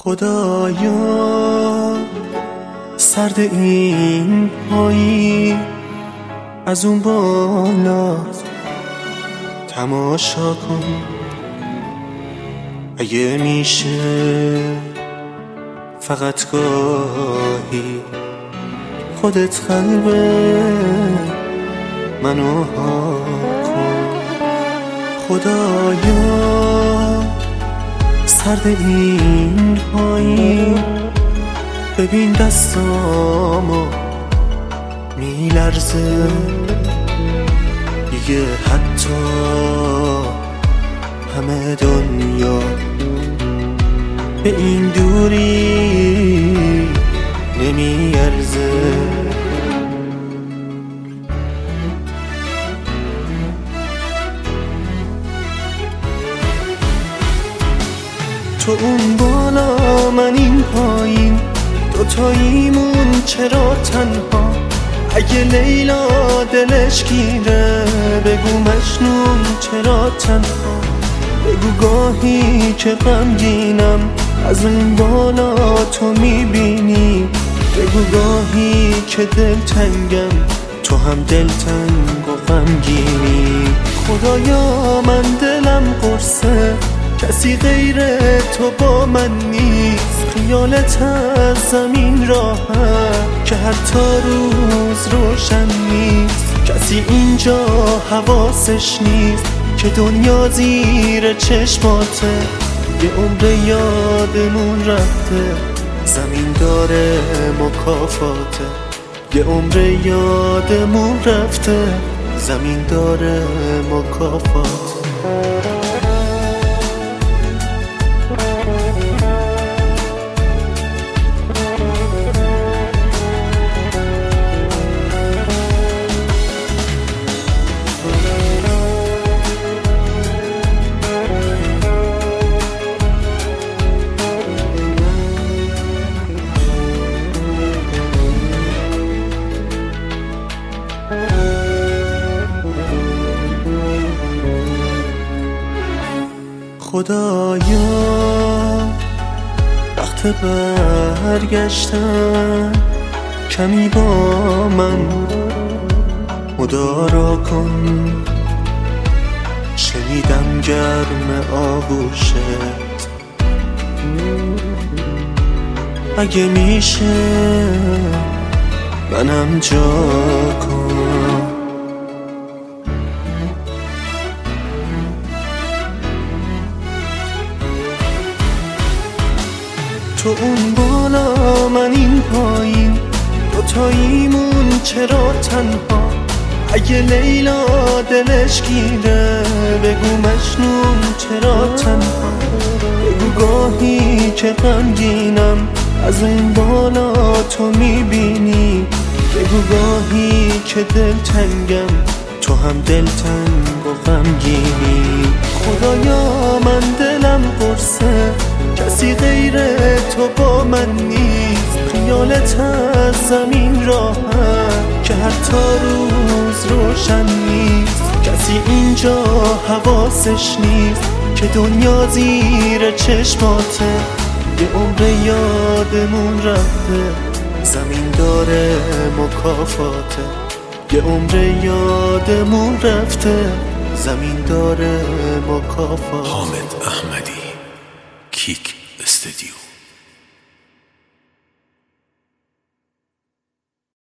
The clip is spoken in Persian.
خدایا سرد این پایی از اون بالا تماشا کن، اگه میشه فقط گاهی خودت قلب منو ها کن. خدایا سرد این پایی ببین دستامو میلرزه دیگه، حتی همه دنیا به این دوری نمیارزه. تو اون بالا من این پایین، دوتاییمون چرا تنها؟ اگه لیلا دلش گیره بگو مجنون چرا تنها؟ بگو گاهی که غمگینم از اون بالا تو میبینی، بگو گاهی که دلتنگم تو هم دلتنگ و غمگینی. خدایا من دلم قرصه، کسی غیر تو با من نیست، خیالت از زمین راحت که حتی روز روشن نیست. کسی اینجا حواسش نیست که دنیا زیر چشماته، یه عمر یادمون رفته زمین داره مکافاته، یه عمر یادمون رفته زمین داره مکافاته. خدایا وقت برگشتن کمی با من مدارا کن، شنیدم گرم آغوشت، اگه میشه منم جا کن. تو اون بالا من این پایین، دوتاییمون چرا تنها؟ اگه لیلا دلش گیره بگو مجنون چرا تنها؟ بگو گاهی که غمگینم از اون بالا تو میبینی، بگو گاهی که دلتنگم تو هم دلتنگ و غمگینی. خدایا من دلم قرصه، کسی غیر تو با من نیست، خیالت از زمین راحت که حتی روز روشن نیست. کسی اینجا حواسش نیست که دنیا زیر چشماته، یه عمر یادمون رفته زمین داره مکافاته، یه عمر یادمون رفته زمین داره مکافاته. حامد احمدی، کیک استودیو.